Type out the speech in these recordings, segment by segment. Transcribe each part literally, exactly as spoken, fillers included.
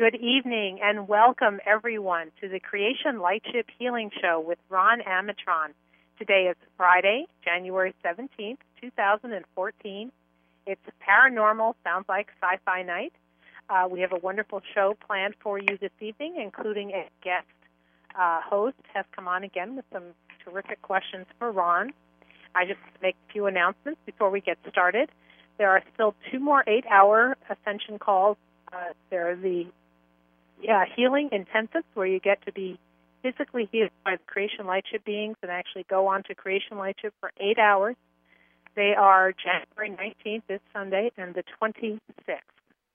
Good evening and welcome everyone to the Creation Lightship Healing Show with Ron Amatron. Today is Friday, January seventeenth, two thousand fourteen. It's paranormal, sounds like sci-fi night. Uh, we have a wonderful show planned for you this evening, including a guest uh, host has come on again with some terrific questions for Ron. I just make a few announcements before we get started. There are still two more eight-hour Ascension calls. Uh, there are the uh, healing intensives where you get to be physically healed by the Creation Lightship beings and actually go on to Creation Lightship for eight hours. They are January nineteenth, this Sunday, and the twenty-sixth.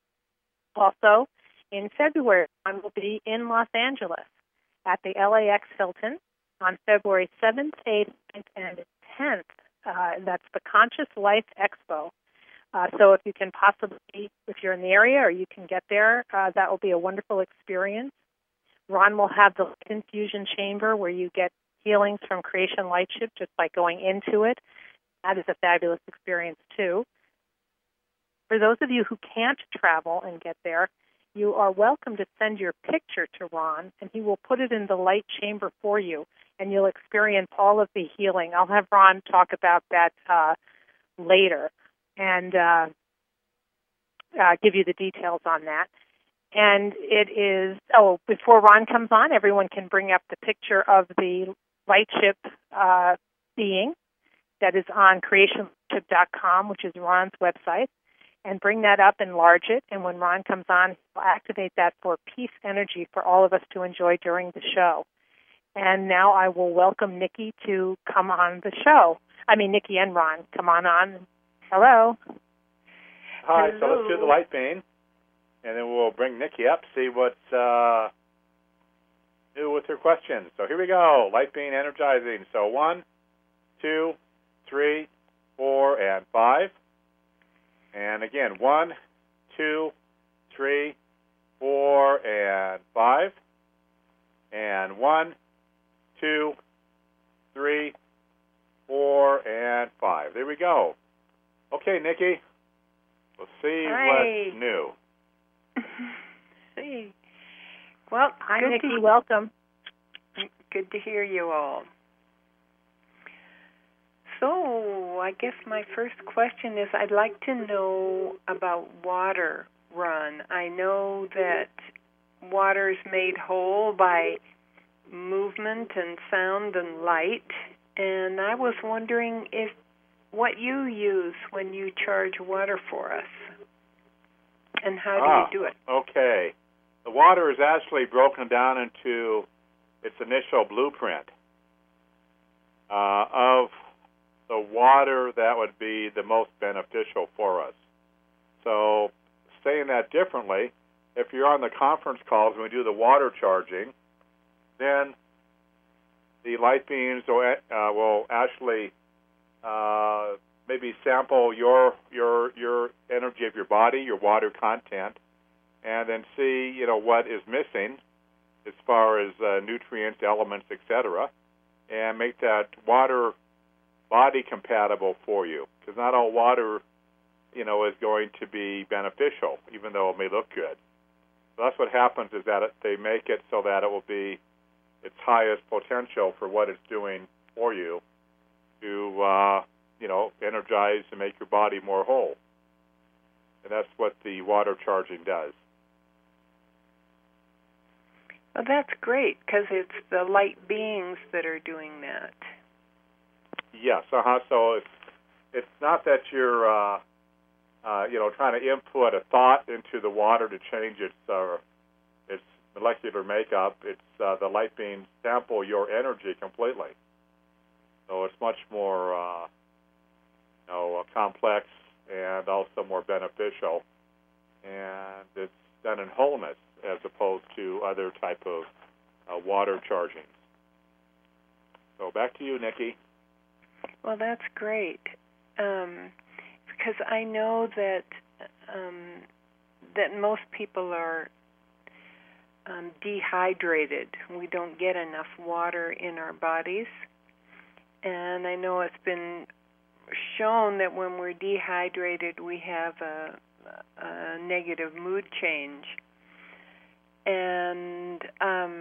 Also, in February, I will be in Los Angeles at the L A X Hilton on February seventh, eighth, and tenth. Uh, that's the Conscious Life Expo. Uh, so if you can possibly, if you're in the area or you can get there, uh, that will be a wonderful experience. Ron will have the Light Infusion Chamber where you get healings from Creation Lightship just by going into it. That is a fabulous experience, too. For those of you who can't travel and get there, you are welcome to send your picture to Ron, and he will put it in the light chamber for you, and you'll experience all of the healing. I'll have Ron talk about that uh, later and uh, uh, give you the details on that. And it is, oh, before Ron comes on, everyone can bring up the picture of the lightship uh, being that is on creation lightship dot com, which is Ron's website, and bring that up, enlarge it, and when Ron comes on, he'll activate that for peace energy for all of us to enjoy during the show. And now I will welcome Nikki to come on the show. I mean, Nikki and Ron, come on on. Hello. Hi, Hello. So let's do the light beam, and then we'll bring Nikki up, see what's uh, new with her questions. So here we go, light beam energizing. So one, two, three, four, and five. And again, one, two, three, four, and five. And one, two, three, four, and five. There we go. Okay, Nikki, we'll see Hi. what's new. See. Well, Hi, good Nikki. To, welcome. good to hear you all. So, I guess my first question is I'd like to know about water, Ron. I know that water is made whole by movement and sound and light, and I was wondering if what you use when you charge water for us, and how do ah, you do it? Okay. The water is actually broken down into its initial blueprint uh, of the water that would be the most beneficial for us. So, saying that differently, if you're on the conference calls and we do the water charging, then the light beams will, uh, will actually uh, maybe sample your your your energy of your body, your water content, and then see you know what is missing as far as uh, nutrients, elements, et cetera, and make that water body compatible for you. Because not all water, you know, is going to be beneficial, even though it may look good. So that's what happens is that it, they make it so that it will be its highest potential for what it's doing for you to, uh, you know, energize and make your body more whole. And that's what the water charging does. Well, that's great, because it's the light beings that are doing that. Yes, uh-huh. So it's, it's not that you're, uh, uh, you know, trying to input a thought into the water to change its, uh, its molecular makeup. It's uh, the light beams sample your energy completely. So it's much more, uh, you know, complex and also more beneficial. And it's done in wholeness as opposed to other type of uh, water charging. So back to you, Nikki. Well, that's great, um, because I know that um, that most people are um, dehydrated. We don't get enough water in our bodies, and I know it's been shown that when we're dehydrated, we have a, a negative mood change. and um,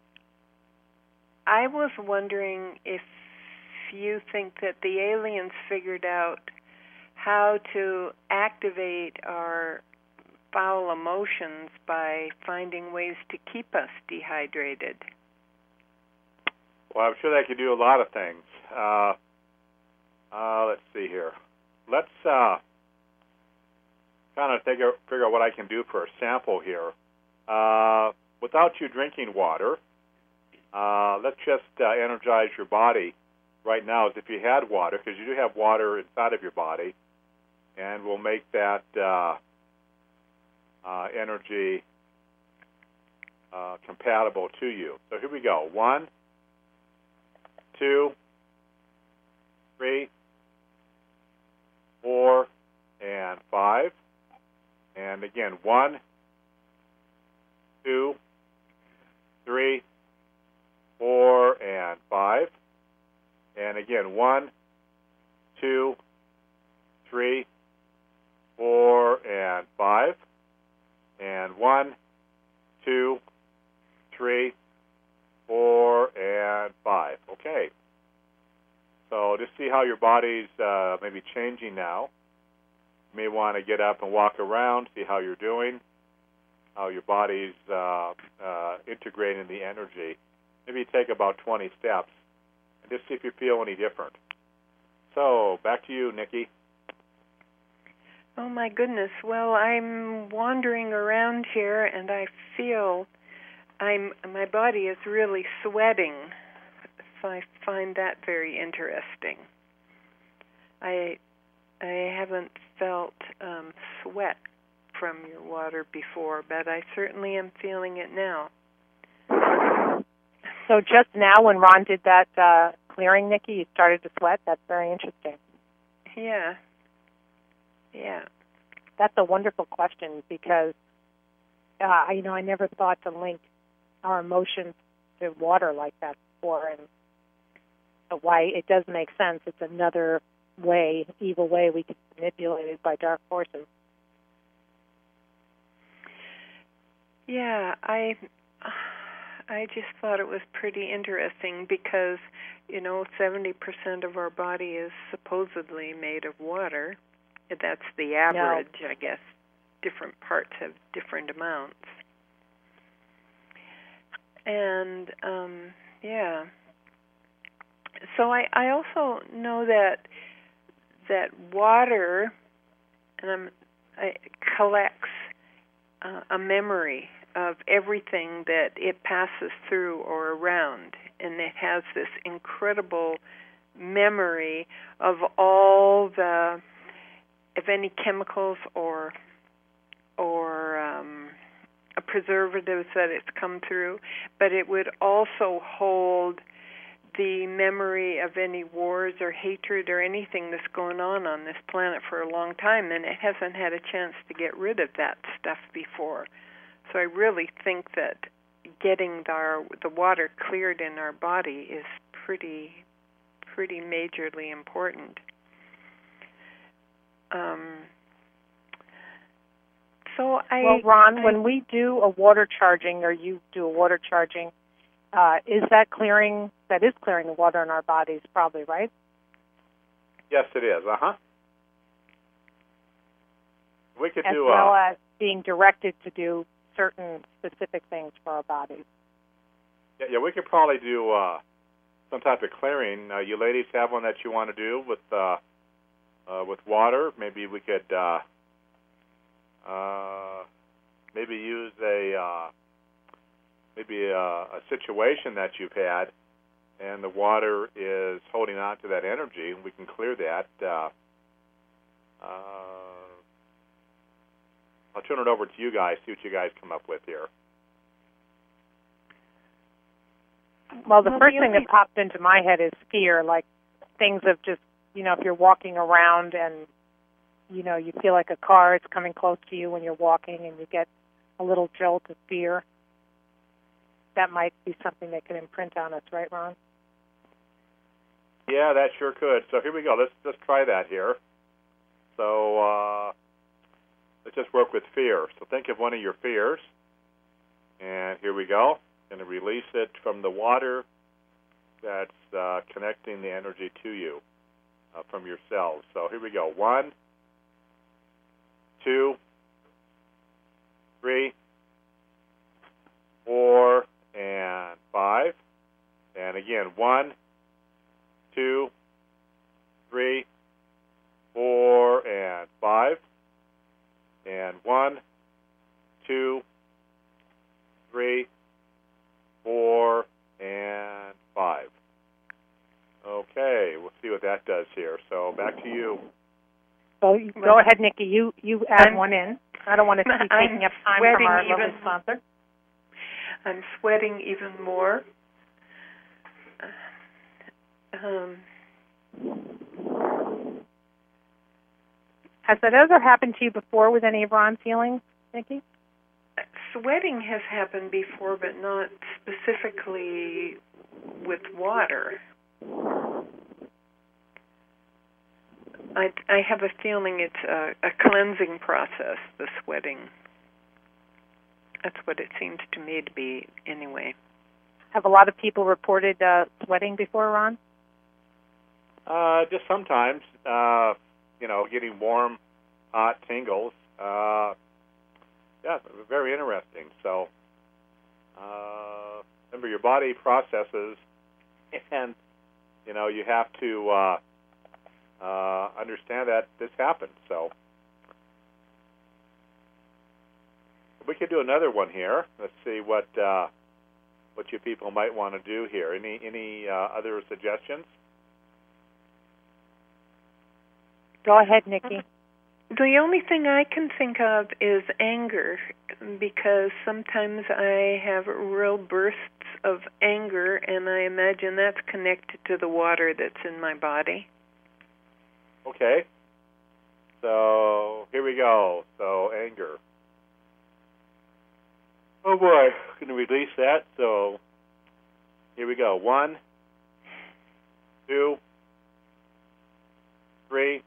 I was wondering if you think that the aliens figured out how to activate our foul emotions by finding ways to keep us dehydrated. Well, I'm sure they could do a lot of things. Uh, uh, let's see here. Let's uh, kind of figure, figure out what I can do for a sample here. Uh, without you drinking water, uh, let's just uh, energize your body right now as if you had water, because you do have water inside of your body, and we'll make that uh, uh, energy uh, compatible to you. So here we go. One, two, three, four, and five. And again, one, two, three, four, and five. And again, one, two, three, four, and five. And one, two, three, four, and five. Okay. So just see how your body's uh, maybe changing now. You may want to get up and walk around, see how you're doing, how your body's uh, uh, integrating the energy. Maybe take about twenty steps and just see if you feel any different. So back to you, Nikki. Oh, my goodness. Well, I'm wandering around here, and I feel I'm my body is really sweating. So I find that very interesting. I I haven't felt um, sweat from your water before, but I certainly am feeling it now. So just now when Ron did that uh, clearing, Nikki, you started to sweat? That's very interesting. Yeah. Yeah. That's a wonderful question because, uh, you know, I never thought to link our emotions to water like that before, and but why it does make sense. It's another way, evil way we could be manipulated by dark forces. Yeah, I I just thought it was pretty interesting because, you know, seventy percent of our body is supposedly made of water. That's the average, no. I guess. Different parts have different amounts. And, um, yeah. So I, I also know that that water um, I, collects uh, a memory of everything that it passes through or around, and it has this incredible memory of all the, of any chemicals or or um, preservatives that it's come through, but it would also hold the memory of any wars or hatred or anything that's going on on this planet for a long time, and it hasn't had a chance to get rid of that stuff before. So I really think that getting the, the water cleared in our body is pretty, pretty majorly important. Um, so I... Well, Ron, I, when we do a water charging, or you do a water charging, uh, is that clearing, that is clearing the water in our bodies probably, right? Yes, it is. Uh-huh. We could as do... As well uh, as being directed to do certain specific things for our bodies. Yeah, yeah, we could probably do uh, some type of clearing. Uh, you ladies have one that you want to do with uh, uh, with water. Maybe we could uh, uh, maybe use a uh, maybe a, a situation that you've had, and the water is holding on to that energy, and we can clear that. Uh, uh, I'll turn it over to you guys, see what you guys come up with here. Well, the first thing that popped into my head is fear, like things of just, you know, if you're walking around and, you know, you feel like a car is coming close to you when you're walking and you get a little jolt of fear, that might be something that could imprint on us, right, Ron? Yeah, that sure could. So here we go. Let's let's try that here. So, uh... let's just work with fear. So think of one of your fears. And here we go. Going to release it from the water that's uh, connecting the energy to you uh, from your cells. So here we go. One, two, three, four, and five. And again, one, two, three, four, and five. And one, two, three, four, and five. Okay, we'll see what that does here. So back to you. So you go ahead, Nikki. You you add I'm, one in. I don't want to keep I'm taking up time from our even, lovely sponsor. I'm sweating even more. Um, Has that ever happened to you before with any of Ron's healings, Nikki? Sweating has happened before, but not specifically with water. I, I have a feeling it's a, a cleansing process, the sweating. That's what it seems to me to be anyway. Have a lot of people reported uh, sweating before, Ron? Uh, just sometimes, uh, you know, getting warm, hot tingles. Uh, yeah, very interesting. So, uh, remember, your body processes, and, you know, you have to uh, uh, understand that this happens. So, we could do another one here. Let's see what uh, what you people might want to do here. Any any uh, other suggestions? Go ahead, Nikki. The only thing I can think of is anger, because sometimes I have real bursts of anger, and I imagine that's connected to the water that's in my body. Okay. So here we go. So anger. Oh boy, going to release that. So here we go. One, two, three,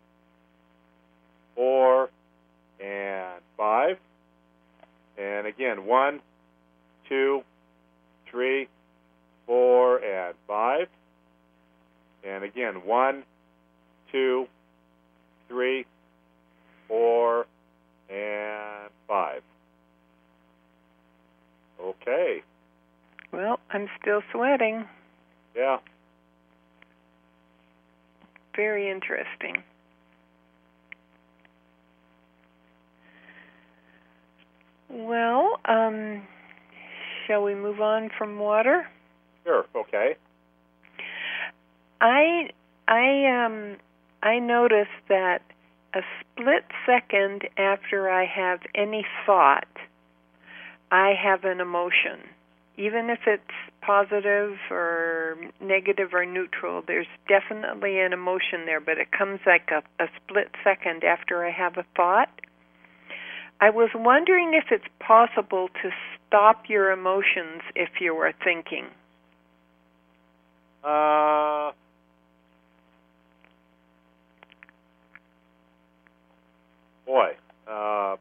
four, and five. And again, one, two, three, four, and five. And again, one, two, three, four, and five. Okay. Well, I'm still sweating. Yeah. Very interesting. Well, um, shall we move on from water? Sure. Okay. I I um I notice that a split second after I have any thought, I have an emotion. Even if it's positive or negative or neutral, there's definitely an emotion there, but it comes like a, a split second after I have a thought. I was wondering if it's possible to stop your emotions if you are thinking. Uh, boy. Uh,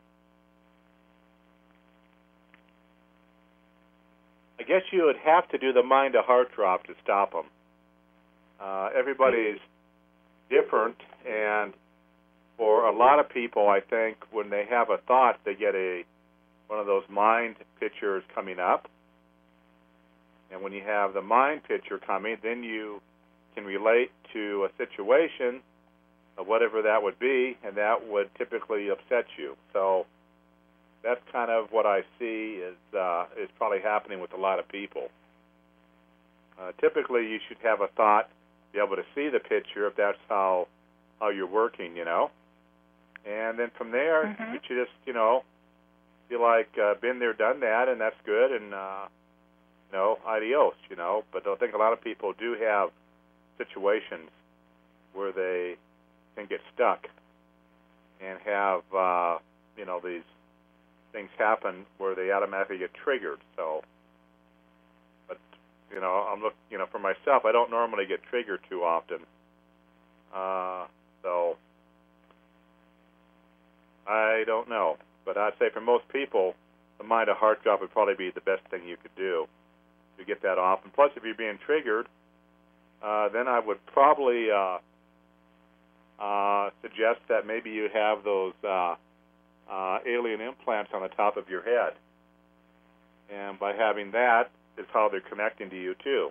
I guess you would have to do the mind-to-heart drop to stop them. Uh, everybody's different, and for a lot of people, I think, when they have a thought, they get a one of those mind pictures coming up. And when you have the mind picture coming, then you can relate to a situation, of whatever that would be, and that would typically upset you. So that's kind of what I see is uh, is probably happening with a lot of people. Uh, typically, you should have a thought, be able to see the picture if that's how how you're working, you know. And then from there, mm-hmm. you should just, you know, feel like uh, been there, done that, and that's good, and, uh, you know, adios, you know. But I think a lot of people do have situations where they can get stuck and have, uh, you know, these things happen where they automatically get triggered. So, but, you know, I'm look, you know, for myself, I don't normally get triggered too often. Uh, so, I don't know, but I'd say for most people, the mind a heart job would probably be the best thing you could do to get that off. And plus, if you're being triggered, uh, then I would probably uh, uh, suggest that maybe you have those uh, uh, alien implants on the top of your head. And by having that is how they're connecting to you, too.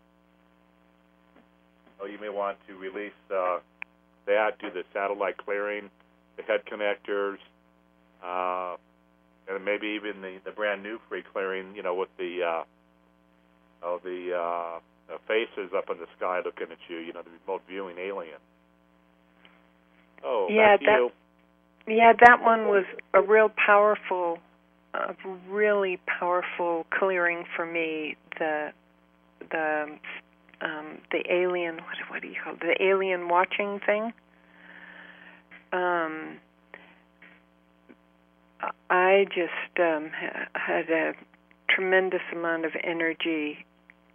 So you may want to release uh, that, do the satellite clearing, the head connectors, uh, and maybe even the, the brand new free clearing, you know, with the uh, oh, the, uh, the faces up in the sky looking at you, you know, the remote viewing alien. Oh, yeah, back to that, you. Yeah, that one was a real powerful, a really powerful clearing for me. The the um, the alien, what, what do you call it? The alien watching thing. Um, I just um, had a tremendous amount of energy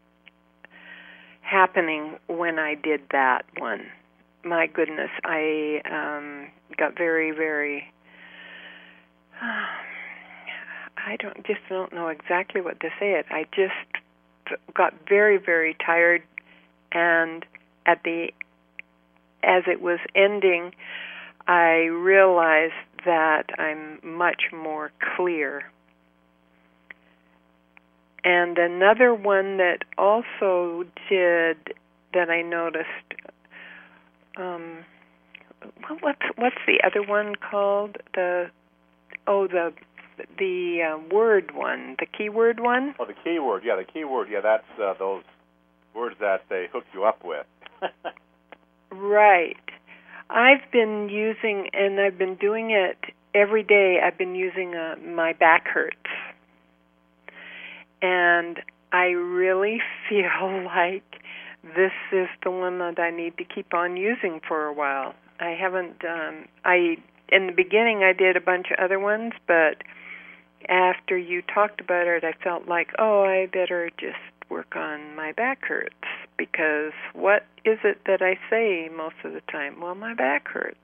happening when I did that one. My goodness, I um, got very, very. Uh, I don't just don't know exactly what to say. It. I just got very, very tired, and at the as it was ending, I realized that I'm much more clear. And another one that also did that I noticed. Um, what's what's the other one called? The oh the the uh, word one, the keyword one. Oh, the keyword, yeah, the keyword, yeah. That's uh, those words that they hook you up with. Right. I've been using, and I've been doing it every day. I've been using uh, my back hurts, and I really feel like this is the one that I need to keep on using for a while. I haven't, um, I, in the beginning I did a bunch of other ones, but after you talked about it, I felt like, oh, I better just work on my back hurts, because what is it that I say most of the time? Well, my back hurts.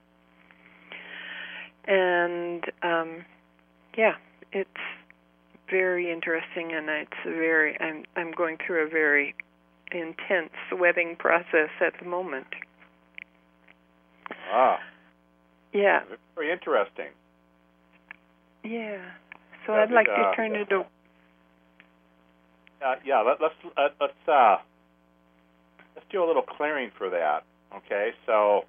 And, um, yeah, it's very interesting, and it's very, I'm, I'm going through a very intense sweating process at the moment. Ah. Yeah. Very interesting. Yeah. So Yeah, I'd like uh, to turn it over. Uh, yeah, let, let's uh, let's uh, let's do a little clearing for that. Okay, so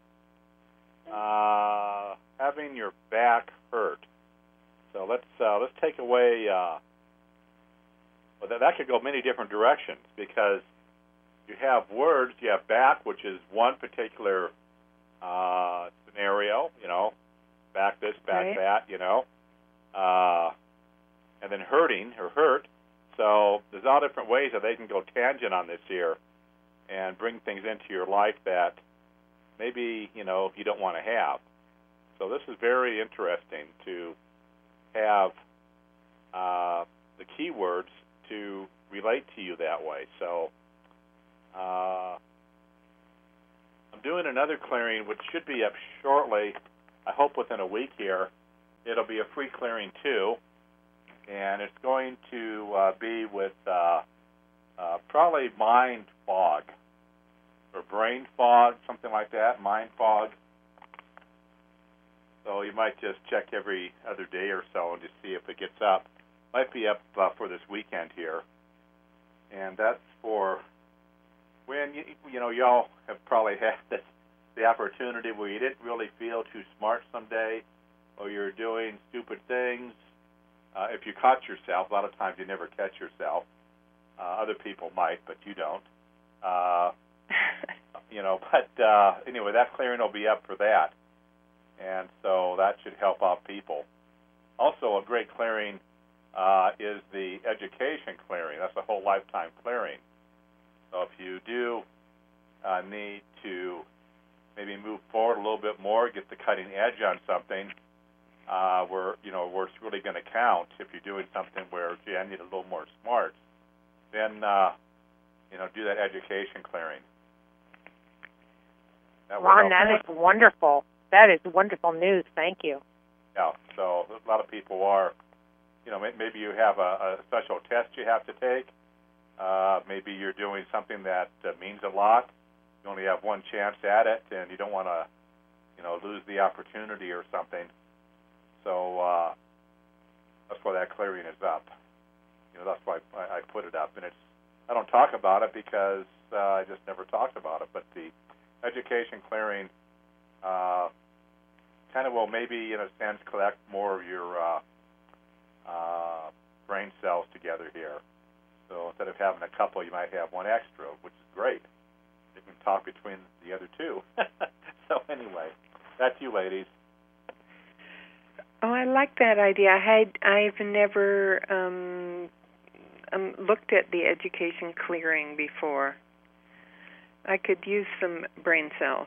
uh, having your back hurt. So let's uh, let's take away. Uh, well, that, that could go many different directions, because you have words. You have back, which is one particular uh, scenario. You know, back this, back right. that. You know, uh, and then hurting or hurt. So there's all different ways that they can go tangent on this here and bring things into your life that maybe, you know, you don't want to have. So this is very interesting to have uh, the keywords to relate to you that way. So uh, I'm doing another clearing, which should be up shortly. I hope within a week here. It'll be a free clearing too. And it's going to uh, be with uh, uh, probably mind fog or brain fog, something like that, mind fog. So you might just check every other day or so and just see if it gets up. Might be up uh, for this weekend here. And that's for when, you, you know, y'all have probably had this, the opportunity where you didn't really feel too smart someday, or you're doing stupid things. Uh, if you caught yourself, a lot of times you never catch yourself. Uh, other people might, but you don't. Uh, you know, but uh, anyway, that clearing will be up for that. And so that should help out people. Also, a great clearing uh, is the education clearing. That's a whole lifetime clearing. So if you do uh, need to maybe move forward a little bit more, get the cutting edge on something, Uh, where, you know, where it's really going to count, if you're doing something where, gee, I need a little more smarts, then, uh, you know, do that education clearing. That Ron, that is wonderful. That is wonderful news. Thank you. Yeah, so a lot of people are you know, maybe you have a, a special test you have to take. Uh, maybe you're doing something that uh, means a lot. You only have one chance at it, and you don't want to, you know, lose the opportunity or something. So uh, that's why that clearing is up. You know, that's why I, I put it up. And it's I don't talk about it because uh, I just never talked about it. But the education clearing uh, kind of will maybe, in a sense, collect more of your uh, uh, brain cells together here. So instead of having a couple, you might have one extra, which is great. You can talk between the other two. So anyway, that's you, ladies. Oh, I like that idea. I had I've never um, um, looked at the education clearing before. I could use some brain cells.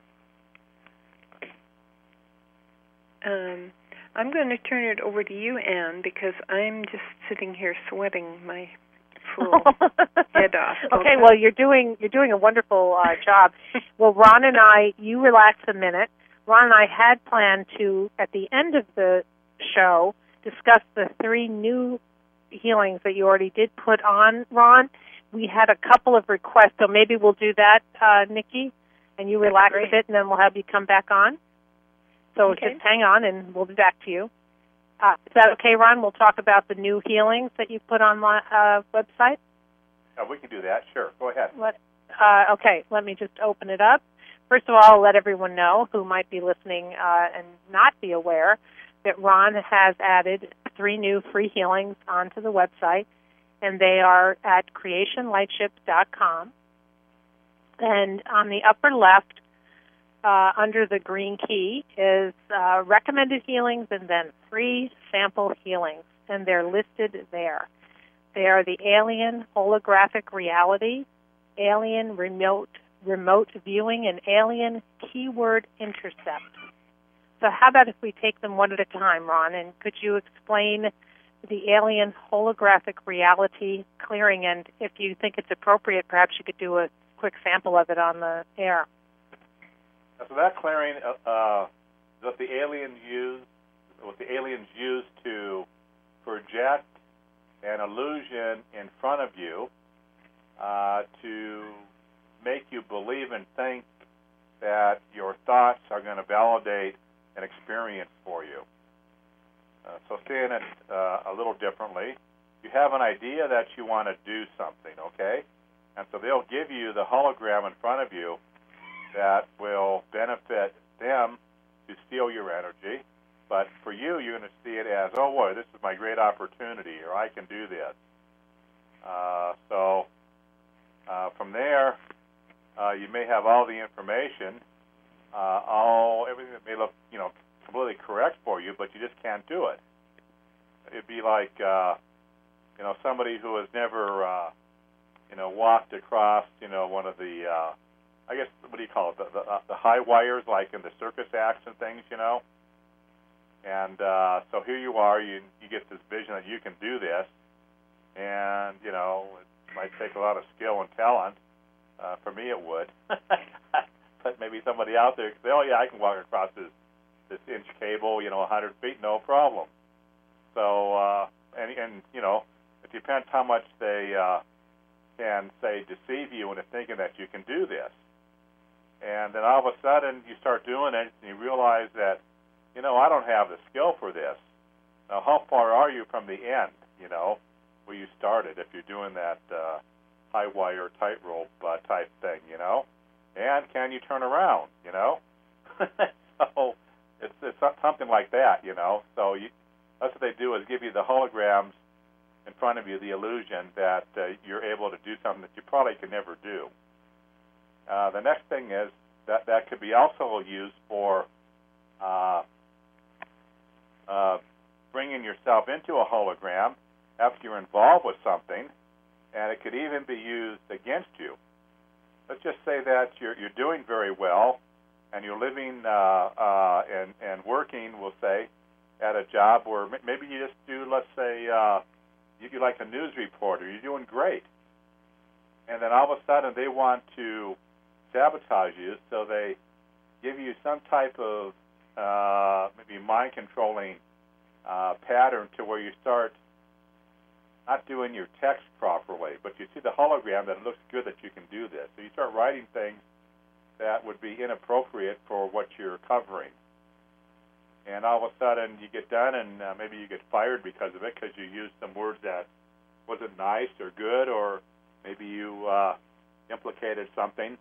Um, I'm going to turn it over to you, Anne, because I'm just sitting here sweating my full head off. Okay, well, you're doing you're doing a wonderful uh, job. Well, Ron and I, you relax a minute. Ron and I had planned to, at the end of the show, discuss the three new healings that you already did put on, Ron. We had a couple of requests, so maybe we'll do that, uh, Nikki, and you relax Great. a bit, and then we'll have you come back on. So Okay. just hang on, and we'll be back to you. Uh, is that okay, Ron? We'll talk about the new healings that you put on my uh, website. Yeah, we can do that. Sure. Go ahead. Let, uh, okay, let me just open it up. First of all, let everyone know who might be listening uh, and not be aware that Ron has added three new free healings onto the website, and they are at creation lightship dot com. And on the upper left, uh, under the green key, is uh, recommended healings and then free sample healings, and they're listed there. They are the Alien Holographic Reality, Alien Remote Remote Viewing, and Alien Keyword Intercept. So how about if we take them one at a time, Ron, and could you explain the Alien Holographic Reality clearing, and if you think it's appropriate, perhaps you could do a quick sample of it on the air. So that clearing, uh, uh, what the aliens use, what the aliens use to project an illusion in front of you uh, to make you believe and think that your thoughts are going to validate an experience for you. Uh, so saying it uh, a little differently, you have an idea that you want to do something, okay? And so they'll give you the hologram in front of you that will benefit them to steal your energy. But for you, you're going to see it as, oh, boy, this is my great opportunity, or I can do this. Uh, so uh, from there, uh, you may have all the information, uh, all everything that may look, you know, completely correct for you, but you just can't do it. It'd be like, uh, you know, somebody who has never, uh, you know, walked across, you know, one of the, uh, I guess, what do you call it, the, the, uh, the high wires, like in the circus acts and things, you know. And uh, so here you are, you you get this vision that you can do this, and, you know, it might take a lot of skill and talent. Uh, for me, it would. But maybe somebody out there could say, oh, yeah, I can walk across this, this inch cable, you know, one hundred feet, no problem. So, uh, and, and, you know, it depends how much they uh, can, say, deceive you into thinking that you can do this. And then all of a sudden you start doing it, and you realize that, you know, I don't have the skill for this. Now, how far are you from the end, you know, where you started, if you're doing that uh, high wire tightrope uh, type thing, you know? And can you turn around, you know? So it's, it's something like that, you know? So you, that's what they do, is give you the holograms in front of you, the illusion that uh, you're able to do something that you probably could never do. Uh, the next thing is that that could be also used for uh, uh, bringing yourself into a hologram after you're involved with something, and it could even be used against you. Let's just say that you're you're doing very well, and you're living uh, uh, and and working, we'll say, at a job where maybe you just do, let's say, uh, you, you're like a news reporter. You're doing great, and then all of a sudden they want to sabotage you, so they give you some type of uh, maybe mind-controlling uh, pattern to where you start not doing your text properly, but you see the hologram that it looks good that you can do this. So you start writing things that would be inappropriate for what you're covering. And all of a sudden you get done and uh, maybe you get fired because of it because you used some words that wasn't nice or good, or maybe you uh, implicated something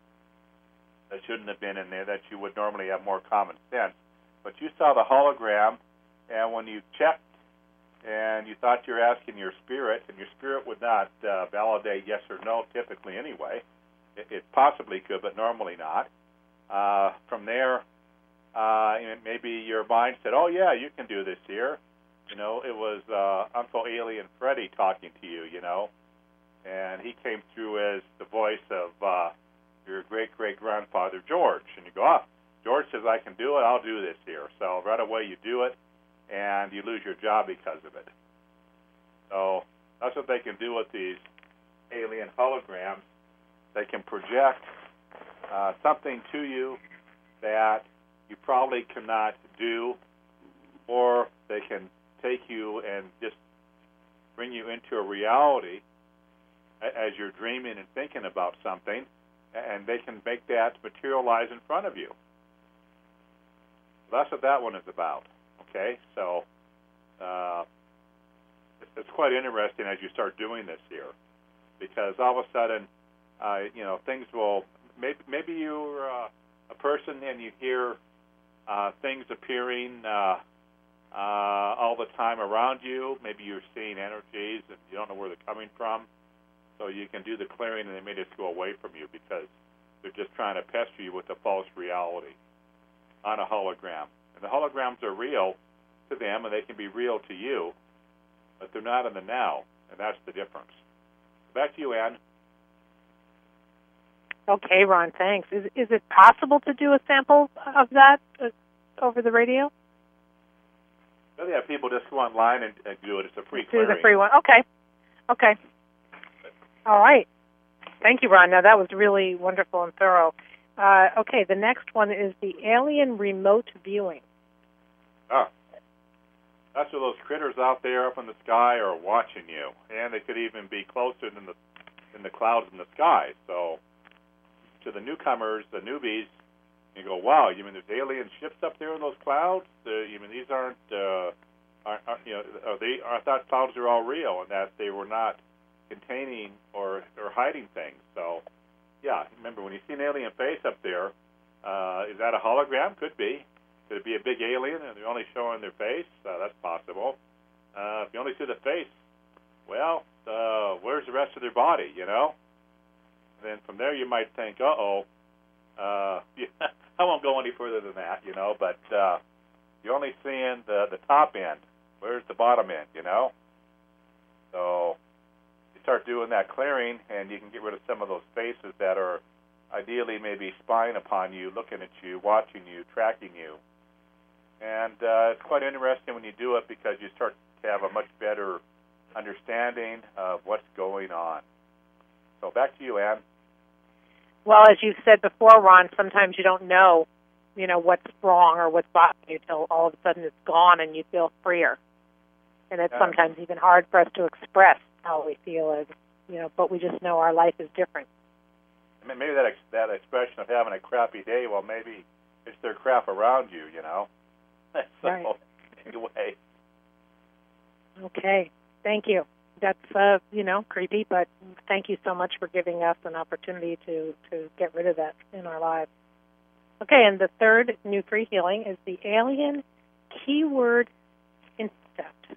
that shouldn't have been in there, that you would normally have more common sense. But you saw the hologram, and when you checked and you thought you were asking your spirit, and your spirit would not uh, validate yes or no typically anyway. It, it possibly could, but normally not. Uh, from there, uh, maybe your mind said, oh, yeah, you can do this here. You know, it was uh, Uncle Alien Freddy talking to you, you know, and he came through as the voice of uh, your great-great-grandfather George. And you go, oh, George says I can do it, I'll do this here. So right away you do it, and you lose your job because of it. So that's what they can do with these alien holograms. They can project uh, something to you that you probably cannot do, or they can take you and just bring you into a reality as you're dreaming and thinking about something, and they can make that materialize in front of you. That's what that one is about. Okay, so uh, it's quite interesting as you start doing this here, because all of a sudden, uh, you know, things will. Maybe maybe you're uh, a person and you hear uh, things appearing uh, uh, all the time around you. Maybe you're seeing energies and you don't know where they're coming from. So you can do the clearing and they may just go away from you because they're just trying to pester you with a false reality on a hologram. And the holograms are real to them, and they can be real to you, but they're not in the now, and that's the difference. Back to you, Ann. Okay, Ron, thanks. Is is it possible to do a sample of that uh, over the radio? Well, yeah, people just go online and, and do it. It's a free do clearing. the free one. Okay. Okay. All right. Thank you, Ron. Now, that was really wonderful and thorough. Uh, okay, the next one is the alien remote viewing. Ah. That's where those critters out there up in the sky are watching you, and they could even be closer than the than the clouds in the sky. So, to the newcomers, the newbies, you go, wow, you mean there's alien ships up there in those clouds? Uh, you mean these aren't, uh, aren't, aren't you know, are they? I thought clouds are all real, and that they were not containing or or hiding things. So, yeah, remember when you see an alien face up there, uh, is that a hologram? Could be. Could it be a big alien and they're only showing their face? Uh, that's possible. Uh, if you only see the face, well, uh, where's the rest of their body, you know? And then from there you might think, uh-oh, uh, yeah, I won't go any further than that, you know, but uh, you're only seeing the, the top end. Where's the bottom end, you know? So you start doing that clearing, and you can get rid of some of those faces that are ideally maybe spying upon you, looking at you, watching you, tracking you. And uh, it's quite interesting when you do it because you start to have a much better understanding of what's going on. So back to you, Ann. Well, as you said before, Ron, sometimes you don't know, you know, what's wrong or what's bothering you until all of a sudden it's gone and you feel freer. And it's Yeah. sometimes even hard for us to express how we feel, as you know, but we just know our life is different. Maybe that ex- that expression of having a crappy day, well, maybe it's their crap around you, you know. So, right. Anyway. Okay. Thank you. That's, uh, you know, creepy, but thank you so much for giving us an opportunity to, to get rid of that in our lives. Okay, and the third new free healing is the alien keyword intercept.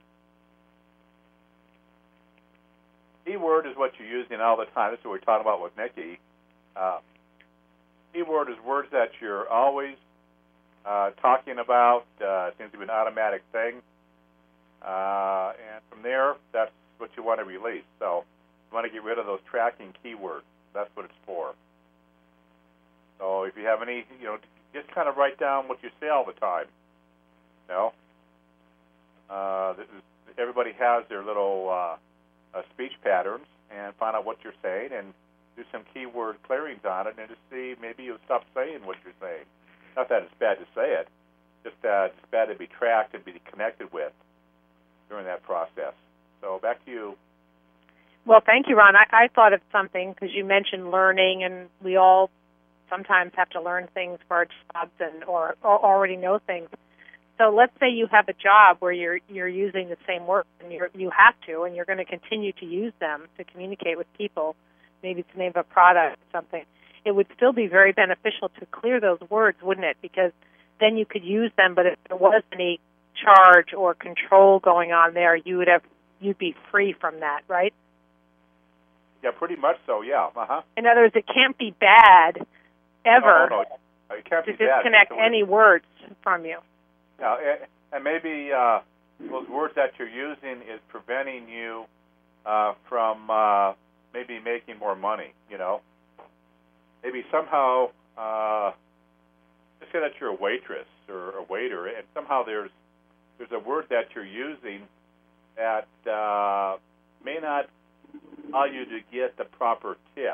Keyword is what you're using all the time. This is what we're talking about with Nikki. Uh, keyword is words that you're always uh, talking about. Uh, it seems to be an automatic thing. Uh, and from there, that's what you want to release. So you want to get rid of those tracking keywords. That's what it's for. So if you have any, you know, just kind of write down what you say all the time. You know, uh, this is, everybody has their little uh, uh, speech patterns, and find out what you're saying and do some keyword clearings on it, and just see maybe you'll stop saying what you're saying. Not that it's bad to say it, just, uh, just bad to be tracked and be connected with during that process. So back to you. Well, thank you, Ron. I, I thought of something because you mentioned learning, and we all sometimes have to learn things for our jobs and or, or already know things. So let's say you have a job where you're you're using the same words, and you you have to, and you're going to continue to use them to communicate with people, maybe to name a product or something. It would still be very beneficial to clear those words, wouldn't it? Because then you could use them, but if there was any charge or control going on there, you would have you'd be free from that, right? Yeah, pretty much so. Yeah. Uh huh. In other words, it can't be bad ever no, no, no. It can't to be bad. disconnect any words from you. Yeah, and maybe uh, those words that you're using is preventing you uh, from uh, maybe making more money. You know, maybe somehow, uh, let's say that you're a waitress or a waiter, and somehow there's there's a word that you're using that uh, may not allow you to get the proper tip.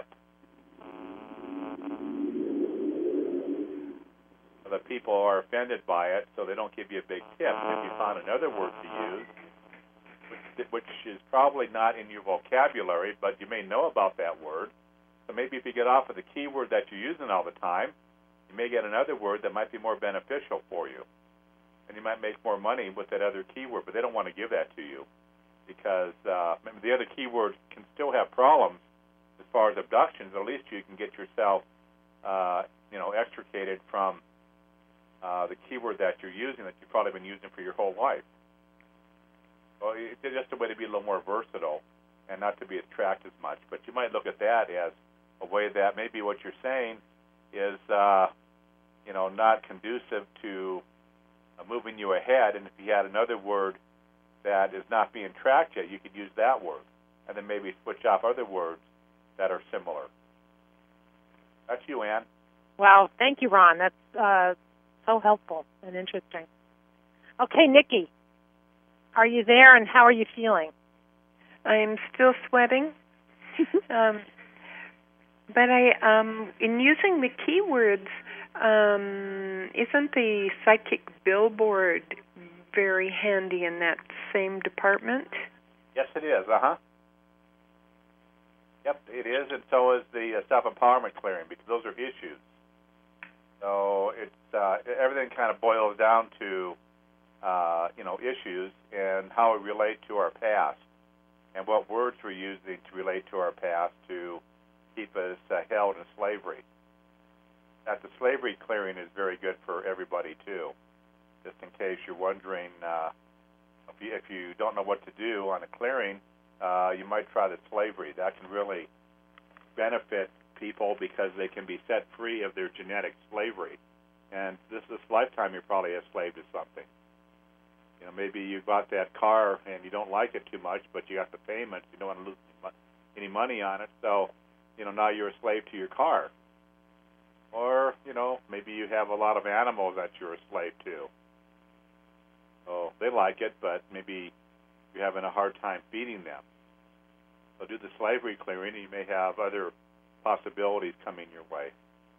The people are offended by it, so they don't give you a big tip. If you found another word to use, which, which is probably not in your vocabulary, but you may know about that word, so maybe if you get off of the keyword that you're using all the time, you may get another word that might be more beneficial for you, and you might make more money with that other keyword, but they don't want to give that to you because uh, the other keywords can still have problems as far as abductions. At least you can get yourself, uh, you know, extricated from Uh, the keyword that you're using that you've probably been using for your whole life. So it's just a way to be a little more versatile and not to be as tracked as much. But you might look at that as a way that maybe what you're saying is, uh, you know, not conducive to uh, moving you ahead. And if you had another word that is not being tracked yet, you could use that word and then maybe switch off other words that are similar. That's you, Ann. Wow, thank you, Ron. That's uh, so helpful and interesting. Okay, Nikki, are you there, and how are you feeling? I am still sweating, um, but I, um, in using the keywords, um, isn't the psychic billboard very handy in that same department? Yes, it is. Uh huh. Yep, it is, and so is the uh, self-empowerment clearing, because those are issues. So it's uh, everything kind of boils down to uh, you know issues and how we relate to our past, and what words we're using to relate to our past to keep us uh, held in slavery. That the slavery clearing is very good for everybody too. Just in case you're wondering, uh, if, you, if you don't know what to do on a clearing, uh, you might try the slavery. That can really benefit people because they can be set free of their genetic slavery. And this this lifetime, you're probably a slave to something. You know, maybe you bought that car and you don't like it too much, but you got the payments. You don't want to lose any money on it, so you know now you're a slave to your car. Or you know, maybe you have a lot of animals that you're a slave to. So they like it, but maybe you're having a hard time feeding them. So do the slavery clearing, and you may have other possibilities coming your way.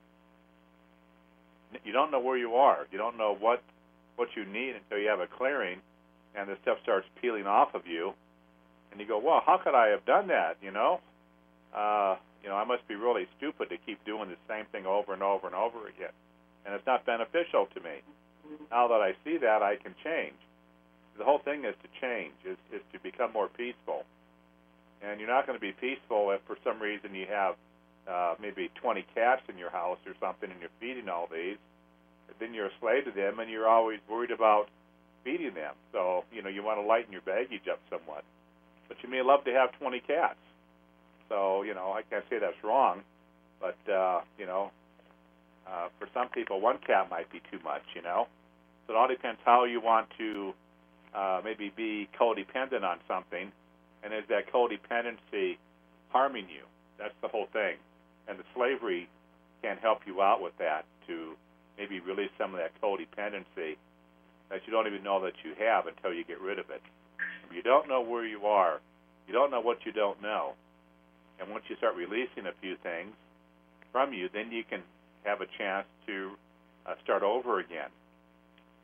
You don't know where you are. You don't know what what you need until you have a clearing, and the stuff starts peeling off of you, and you go, "Well, how could I have done that?" You know, uh, you know, I must be really stupid to keep doing the same thing over and over and over again, and it's not beneficial to me. Now that I see that, I can change. The whole thing is to change, is is to become more peaceful, and you're not going to be peaceful if for some reason you have Uh, maybe twenty cats in your house or something, and you're feeding all these. Then you're a slave to them, and you're always worried about feeding them. So, you know, you want to lighten your baggage up somewhat. But you may love to have twenty cats. So, you know, I can't say that's wrong, but, uh, you know, uh, for some people, one cat might be too much, you know. So it all depends how you want to uh, maybe be codependent on something, and is that codependency harming you? That's the whole thing. And the slavery can help you out with that to maybe release some of that codependency that you don't even know that you have until you get rid of it. If you don't know where you are, you don't know what you don't know. And once you start releasing a few things from you, then you can have a chance to uh, start over again.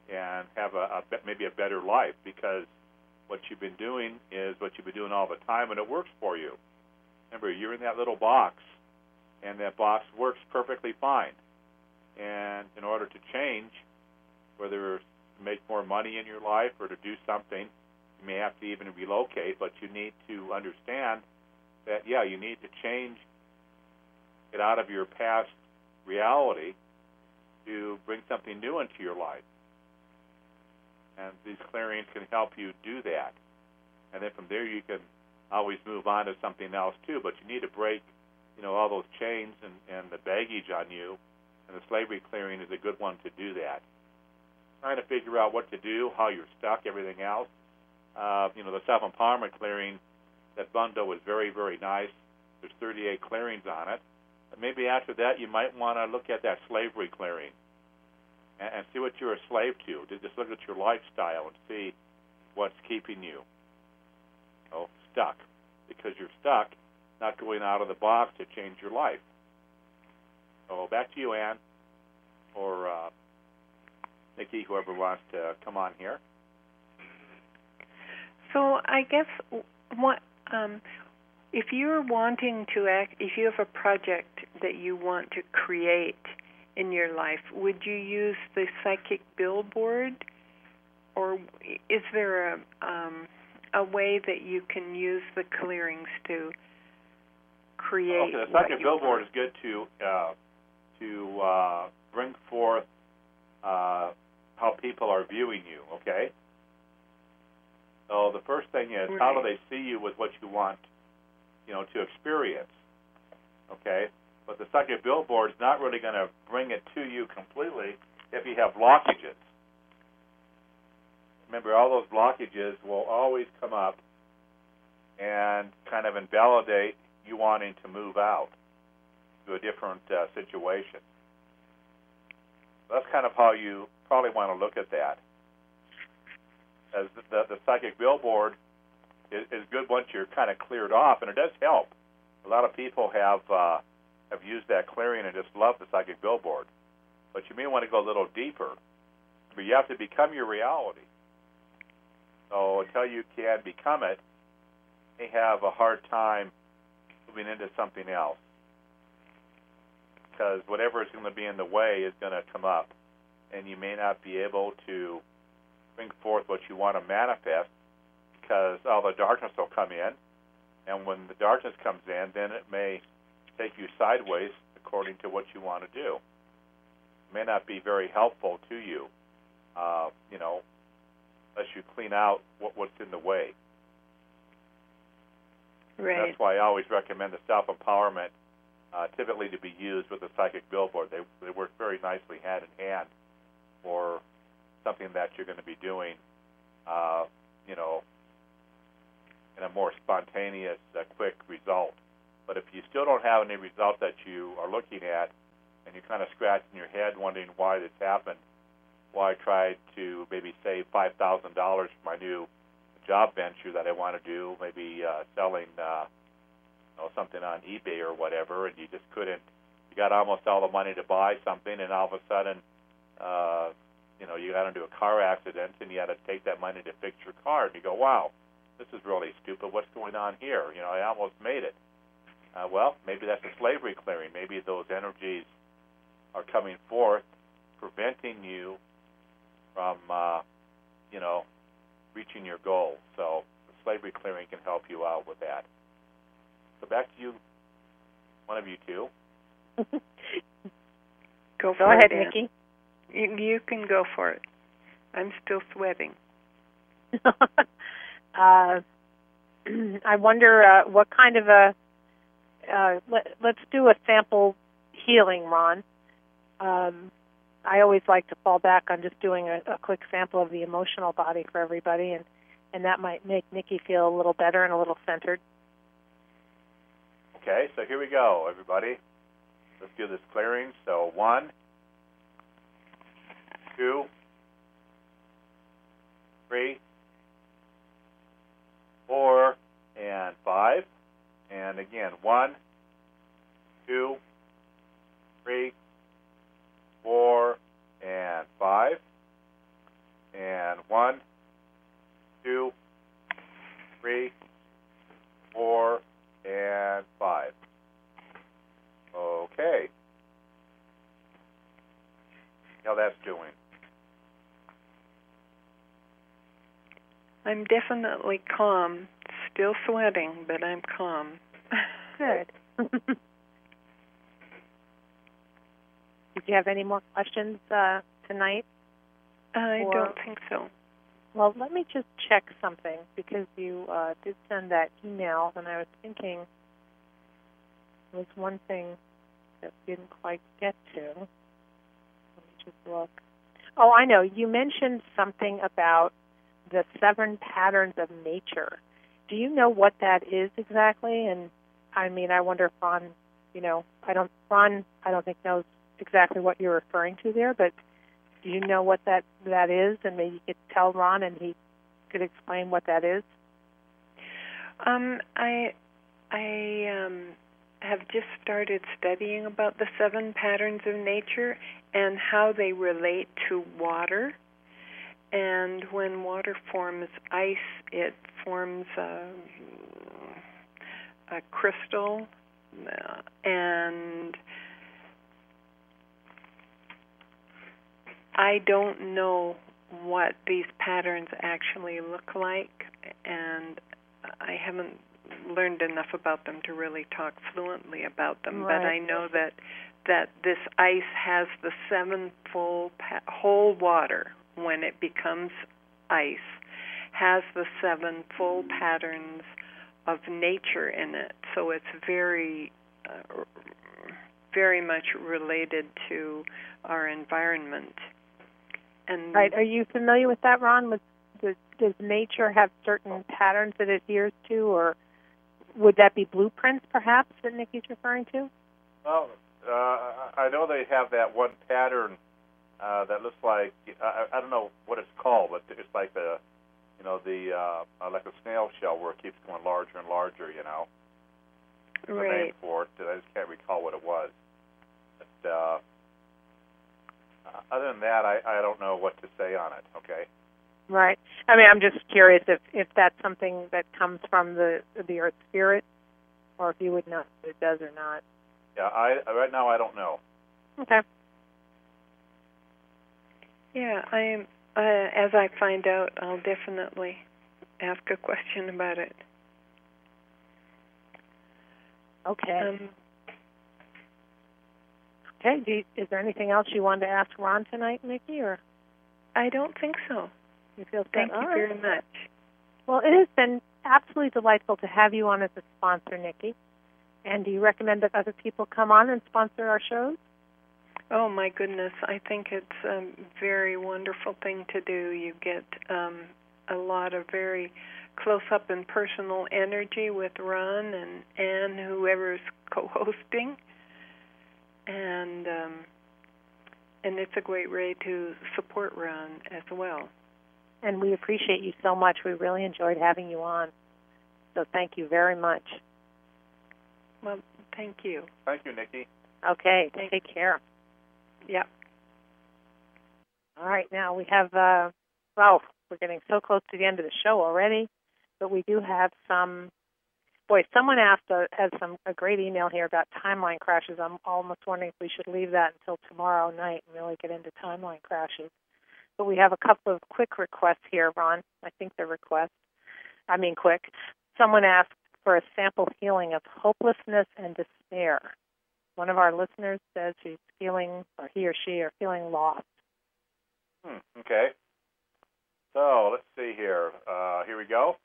and have a, a maybe a better life, because what you've been doing is what you've been doing all the time, and it works for you. Remember, you're in that little box, and that box works perfectly fine. And in order to change, whether to make more money in your life or to do something, you may have to even relocate, but you need to understand that, yeah, you need to change, get out of your past reality to bring something new into your life. And these clearings can help you do that. And then from there you can always move on to something else too, but you need to break, you know, all those chains and, and the baggage on you, and the slavery clearing is a good one to do that. Trying to figure out what to do, how you're stuck, everything else. Uh, you know, the self-empowerment clearing, that bundle is very, very nice. There's thirty-eight clearings on it. And maybe after that you might want to look at that slavery clearing and, and see what you're a slave to. Just look at your lifestyle and see what's keeping you, you know, stuck. Because you're stuck, not going out of the box to change your life. So back to you, Ann, or uh, Nikki, whoever wants to come on here. So I guess what um, if you're wanting to act, if you have a project that you want to create in your life, would you use the psychic billboard, or is there a um, a way that you can use the clearings to create? Okay, the psychic billboard is good to uh, to uh, bring forth uh, how people are viewing you. Okay. So the first thing is, right, how do they see you with what you want, you know, to experience? Okay, but the psychic billboard is not really going to bring it to you completely if you have blockages. Remember, all those blockages will always come up and kind of invalidate you wanting to move out to a different uh, situation. That's kind of how you probably want to look at that. As the, the, the psychic billboard is, is good once you're kind of cleared off, and it does help. A lot of people have uh, have used that clearing and just love the psychic billboard. But you may want to go a little deeper. But you have to become your reality. So until you can become it, you may have a hard time moving into something else. Because whatever is going to be in the way is going to come up, and you may not be able to bring forth what you want to manifest, because all the darkness will come in, and when the darkness comes in, then it may take you sideways according to what you want to do. It may not be very helpful to you, uh, you know, unless you clean out what, what's in the way. Right. That's why I always recommend the self-empowerment uh, typically to be used with the psychic billboard. They, they work very nicely hand in hand for something that you're going to be doing, uh, you know, in a more spontaneous, uh, quick result. But if you still don't have any result that you are looking at, and you're kind of scratching your head wondering why this happened, why I tried to maybe save five thousand dollars for my new job venture that I want to do, maybe uh, selling uh, you know, something on eBay or whatever, and you just couldn't, you got almost all the money to buy something, and all of a sudden, uh, you know, you got into a car accident, and you had to take that money to fix your car, and you go, wow, this is really stupid. What's going on here? You know, I almost made it. Uh, well, maybe that's a slavery clearing. Maybe those energies are coming forth, preventing you from, uh, you know, reaching your goal. So the slavery clearing can help you out with that. So back to you, one of you two. Go for Go it, ahead, Dan. Nikki. You, you can go for it. I'm still sweating. uh, I wonder uh, what kind of a, uh, let, let's do a sample healing, Ron. Um, I always like to fall back on just doing a, a quick sample of the emotional body for everybody, and, and that might make Nikki feel a little better and a little centered. Okay, so here we go, everybody. Let's do this clearing. So one, two, three, four, and five. And again, one, two, three, four, and five. two, three, four, and five. Okay. How that's doing? I'm definitely calm. Still sweating, but I'm calm. Good. Did you have any more questions uh, tonight? I or, don't think so. Well, let me just check something, because you uh, did send that email, and I was thinking there was one thing that we didn't quite get to. Let me just look. Oh, I know. You mentioned something about the seven patterns of nature. Do you know what that is exactly? And I mean, I wonder if Ron, you know, I don't, Ron, I don't think knows exactly what you're referring to there, but do you know what that, that is? And maybe you could tell Ron and he could explain what that is. Um, I, I um, have just started studying about the seven patterns of nature and how they relate to water. And when water forms ice, it forms a, a crystal, uh, and I don't know what these patterns actually look like, and I haven't learned enough about them to really talk fluently about them. Right. But I know that that this ice has the seven full pa- whole water when it becomes ice has the seven full patterns of nature in it. So it's very, uh, very much related to our environment. And right. Are you familiar with that, Ron? With, does, does nature have certain patterns that it adheres to, or would that be blueprints, perhaps, that Nikki's referring to? Well, uh, I know they have that one pattern uh, that looks like, I, I don't know what it's called, but it's like the, you know, the uh, like a snail shell where it keeps going larger and larger, you know. There's right. a name for it. I just can't recall what it was. But uh, other than that, I, I don't know what to say on it, okay? Right. I mean, I'm just curious if, if that's something that comes from the the Earth Spirit, or if you would know if it does or not. Yeah, I right now I don't know. Okay. Yeah, I uh, as I find out, I'll definitely ask a question about it. Okay. Um, okay. Do you, is there anything else you wanted to ask Ron tonight, Nikki, or I don't think so. you feel Thank set? you All very right. much. Well, it has been absolutely delightful to have you on as a sponsor, Nikki. And do you recommend that other people come on and sponsor our shows? Oh, my goodness. I think it's a very wonderful thing to do. You get um, a lot of very close-up and personal energy with Ron and Anne, whoever's co-hosting. And, um, and it's a great way to support Ron as well. And we appreciate you so much. We really enjoyed having you on. So thank you very much. Well, thank you. Thank you, Nikki. Okay, Thank take care. Yep. All right, now we have, uh, well, we're getting so close to the end of the show already, but we do have some, boy, someone asked, uh, has some a great email here about timeline crashes. I'm almost wondering if we should leave that until tomorrow night and really get into timeline crashes. But we have a couple of quick requests here, Ron. I think they're requests. I mean quick. Someone asked for a sample healing of hopelessness and despair. One of our listeners says she's feeling, or he or she are feeling lost. Hmm, okay. So let's see here. Uh, here we go.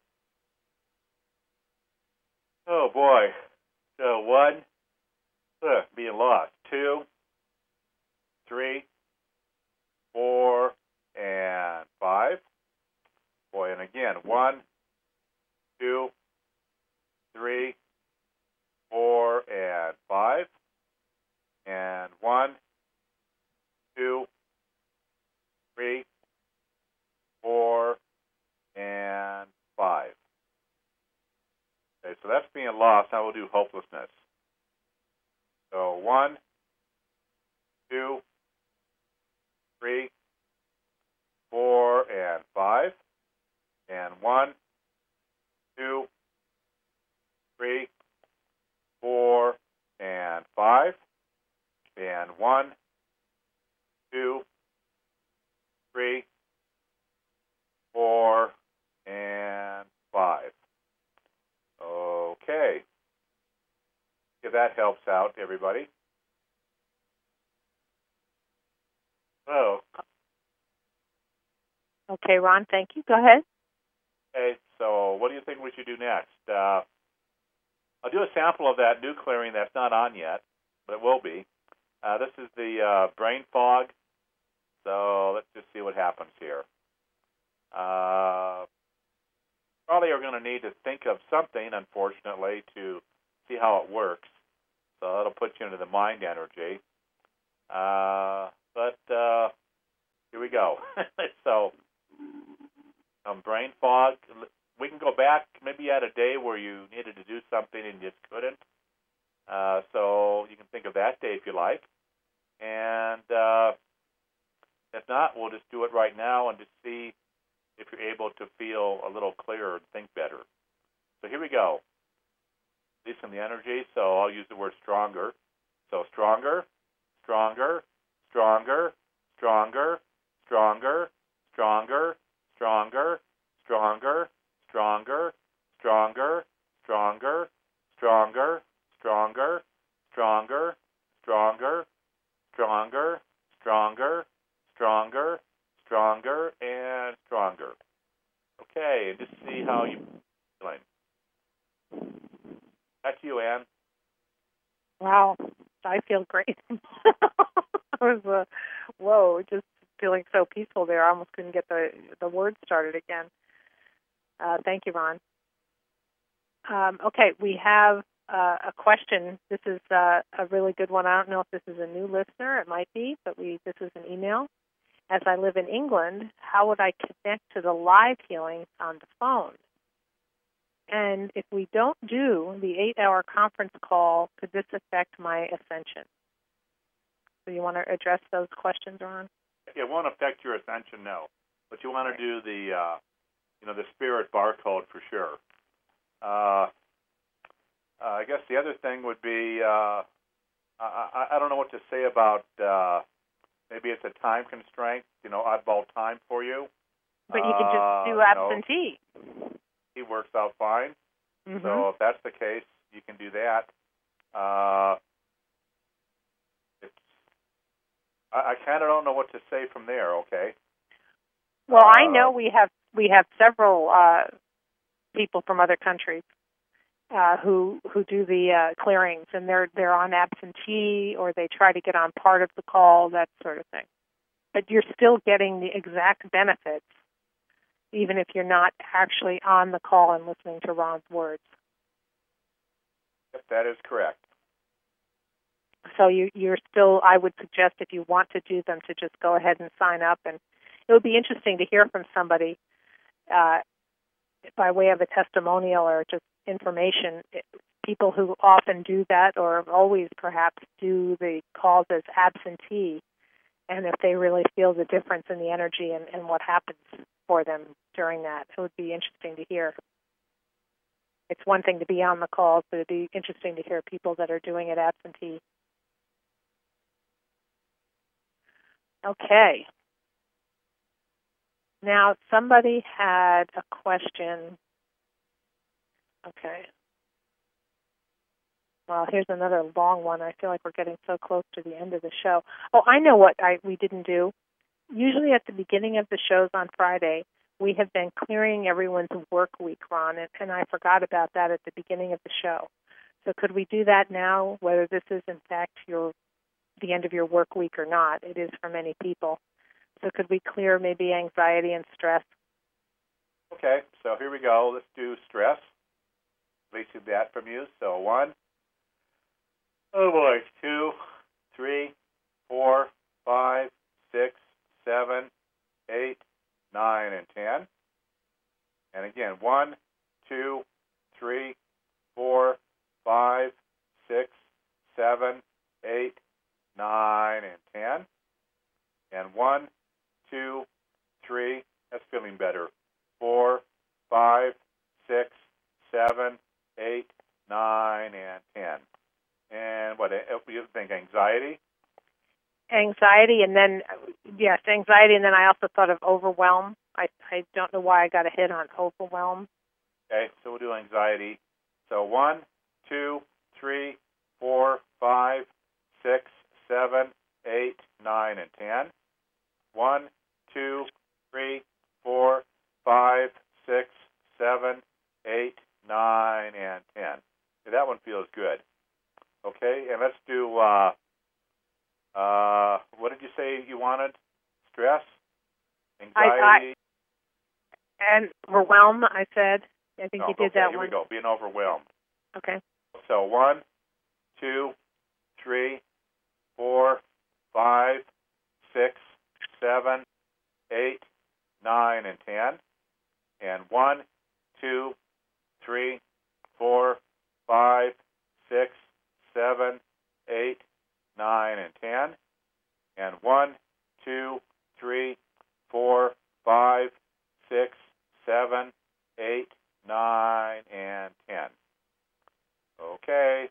Oh boy. So one, uh, being lost. Two, three, four, and five. Boy, and again, one, two, three, four, and five. And one, two, three, four, and five. Okay, so that's being lost. Now we'll do hopelessness. So one, two, three, four, and five. and one, two, three, four, and five, and one, two, three, four, and five. Okay. If that helps out, everybody. So. Okay, Ron, thank you. Go ahead. Okay, so what do you think we should do next? Uh, I'll do a sample of that new clearing that's not on yet, but it will be. Uh, this is the uh, brain fog, so let's just see what happens here. Uh, probably are going to need to think of something, unfortunately, to see how it works. So that'll put you into the mind energy. Uh, but uh, here we go. So um, brain fog. We can go back. Maybe you had a day where you needed to do something and just couldn't. Uh, so you can think of that day if you like. And uh, if not, we'll just do it right now and just see if you're able to feel a little clearer and think better. So here we go. Releasing the energy, so I'll use the word stronger. So stronger, stronger, stronger, stronger, stronger, stronger, stronger, stronger, stronger, stronger, stronger, stronger, stronger, stronger, stronger, stronger, stronger, stronger, stronger, and stronger. Okay, and just see how you're feeling. Back to you, Ann. Wow, I feel great. I was, uh, whoa, just feeling so peaceful there. I almost couldn't get the the words started again. Uh, thank you, Ron. Um, okay, we have uh, a question. This is uh, a really good one. I don't know if this is a new listener. It might be, but we this is an email. As I live in England, how would I connect to the live healings on the phone? And if we don't do the eight-hour conference call, could this affect my ascension? So you want to address those questions, Ron? It won't affect your ascension, no. But you want to do the, uh, you know, the spirit barcode for sure. Uh, uh, I guess the other thing would be, uh, I, I don't know what to say about uh, maybe it's a time constraint, you know, oddball time for you. But you can just do uh, absentee. You know, he works out fine. Mm-hmm. So if that's the case, you can do that. Uh, it's, I, I kind of don't know what to say from there. Okay. Well, uh, I know we have we have several uh, people from other countries uh, who who do the uh, clearings, and they're they're on absentee or they try to get on part of the call, that sort of thing. But you're still getting the exact benefits, even if you're not actually on the call and listening to Ron's words. Yep, that is correct. So you, you're still, I would suggest if you want to do them to just go ahead and sign up. And it would be interesting to hear from somebody uh, by way of a testimonial or just information, people who often do that or always perhaps do the calls as absentee, and if they really feel the difference in the energy and, and what happens for them during that. It would be interesting to hear. It's one thing to be on the calls, but it would be interesting to hear people that are doing it absentee. Okay. Now, somebody had a question. Okay. Well, here's another long one. I feel like we're getting so close to the end of the show. Oh, I know what I we didn't do. Usually at the beginning of the shows on Friday, we have been clearing everyone's work week, Ron, and, and I forgot about that at the beginning of the show. So could we do that now, whether this is, in fact, your the end of your work week or not? It is for many people. So could we clear maybe anxiety and stress? Okay, so here we go. Let's do stress. Releasing that from you. So one. Oh, boy. Two, three, four, five, six, seven, eight, nine, and ten. And again, one, two, three, four, five, six, seven, eight, nine, and ten. And one, two, three, that's feeling better. Four, anxiety. Anxiety, and then, yes, anxiety, and then I also thought of overwhelm. I, I don't know why I got a hit on overwhelm. Okay, so we'll do anxiety. So one, two, three, four, five, six, seven, eight, nine, and ten. One, two, three, four, five, six, seven, eight, nine, and ten. Okay, that one feels good. Okay, and let's do, uh, uh, what did you say you wanted? Stress? Anxiety? I, I, and overwhelm, I said. I think no, you did okay, that here one. we go, being overwhelmed. Okay. So one, two, three, four, five, six, seven, eight, nine, and ten. And one, two, three, four, five, six, seven, eight, nine, and ten. And one, two, three, four, five, six, seven, eight, nine, and ten. Okay.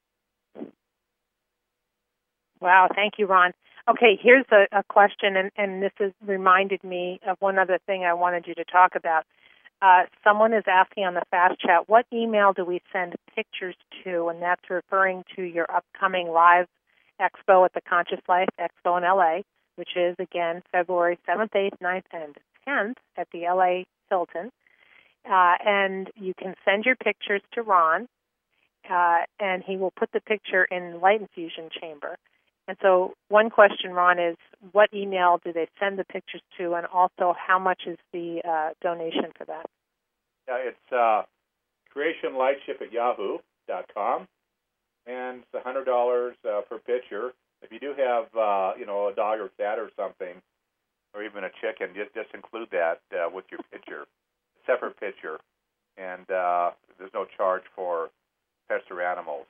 Wow, thank you, Ron. Okay, here's a, a question, and, and this has reminded me of one other thing I wanted you to talk about. Uh, someone is asking on the Fast Chat, what email do we send pictures to? And that's referring to your upcoming live expo at the Conscious Life Expo in L A, which is, again, February seventh, eighth, ninth, and tenth at the L A Hilton. Uh, and you can send your pictures to Ron, uh, and he will put the picture in the light infusion chamber. And so one question, Ron, is what email do they send the pictures to, and also how much is the uh, donation for that? Yeah, it's uh, creationlightship at yahoo dot com, and it's one hundred dollars uh, per picture. If you do have, uh, you know, a dog or cat or something, or even a chicken, just, just include that uh, with your picture, separate picture, and uh, there's no charge for pets or animals.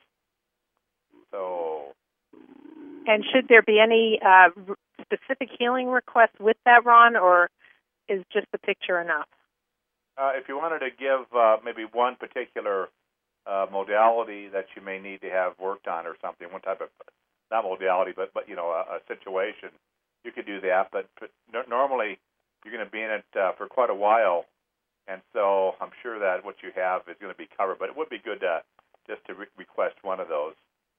So... And should there be any uh, specific healing requests with that, Ron, or is just the picture enough? Uh, if you wanted to give uh, maybe one particular uh, modality that you may need to have worked on or something, one type of, not modality, but, but you know, a, a situation, you could do that. But, but n- normally you're going to be in it uh, for quite a while, and so I'm sure that what you have is going to be covered. But it would be good to, just to re- request one of those.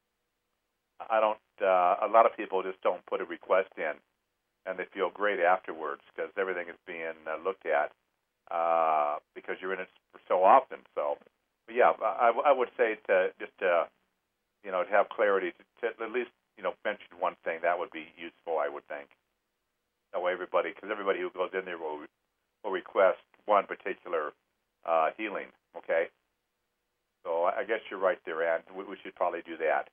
I don't. Uh, a lot of people just don't put a request in, and they feel great afterwards because everything is being uh, looked at uh, because you're in it so often. So, but yeah, I, I would say to just to, you know, to have clarity, to, to at least you know mention one thing that would be useful. I would think. That way, everybody, because everybody who goes in there will will request one particular uh, healing. Okay. So I guess you're right there, Ann. We, we should probably do that.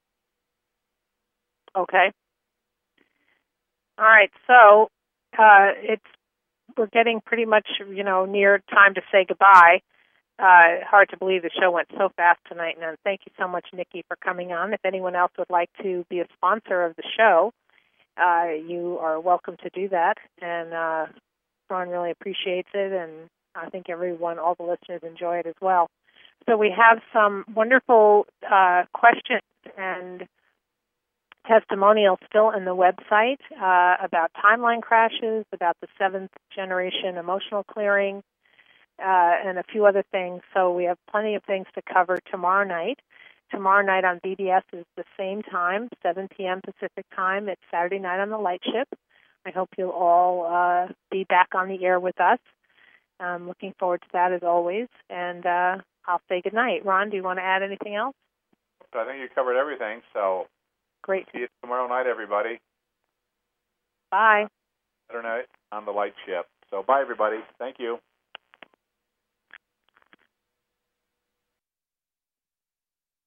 Okay. All right. So uh, it's we're getting pretty much, you know, near time to say goodbye. Uh, hard to believe the show went so fast tonight. And thank you so much, Nikki, for coming on. If anyone else would like to be a sponsor of the show, uh, you are welcome to do that. And uh, Ron really appreciates it, and I think everyone, all the listeners, enjoy it as well. So we have some wonderful uh, questions and testimonials still in the website uh, about timeline crashes, about the seventh generation emotional clearing, uh, and a few other things. So we have plenty of things to cover tomorrow night. Tomorrow night on B B S is the same time, seven p.m. Pacific time. It's Saturday night on the Lightship. I hope you'll all uh, be back on the air with us. I'm looking forward to that as always. And uh, I'll say good night. Ron, do you want to add anything else? I think you covered everything, so... Great. See you tomorrow night, everybody. Bye. Saturday night on the Lightship. So bye, everybody. Thank you.